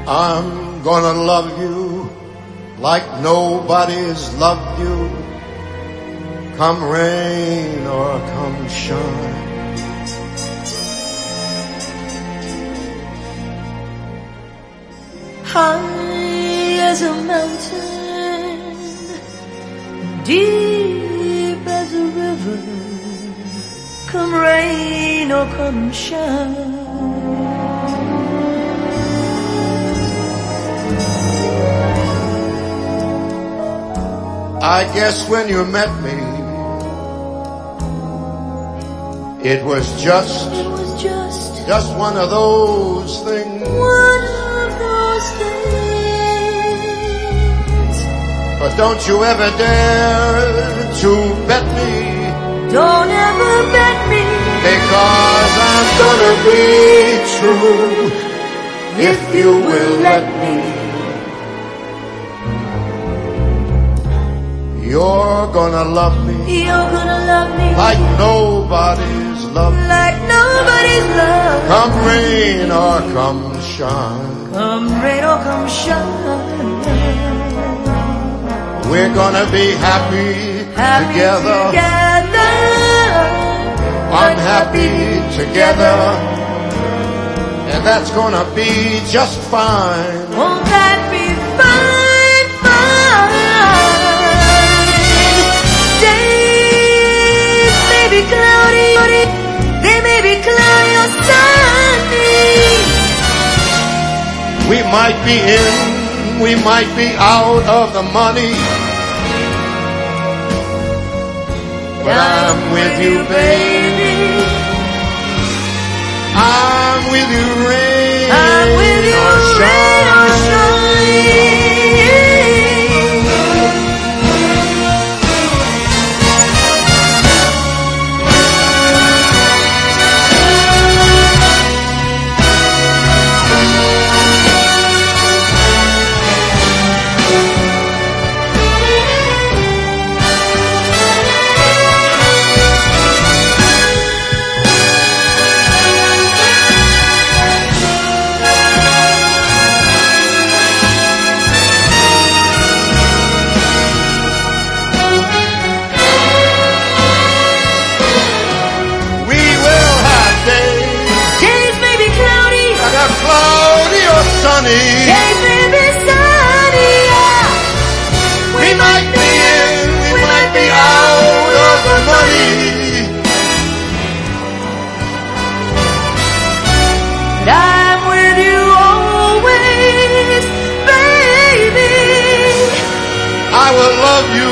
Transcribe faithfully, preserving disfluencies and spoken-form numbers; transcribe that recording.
I'm gonna love you like nobody's loved you, come rain or come shine. High as a mountain, deep as a river, come rain or come shine. I guess when you met me, it was just, it was just, just one of those things. One of those things. But don't you ever dare to bet me. Don't ever bet me. Because I'm gonna be true if you will let me. You're gonna love me. You're gonna love me like nobody's love. Like nobody's love. Come rain or come shine. Come rain or come shine. We're gonna be happy, happy together. together. Unhappy together. And that's gonna be just fine. Won't that be fine? Cloudy, they may be cloudy or sunny. We might be in, we might be out of the money, but I'm with you, baby. I'm with you, rain I'm with you, or rain or shine. Sunny. Days may be sunny, yeah. We might be in, we might be out of the money, but I'm with you always, baby. I will love you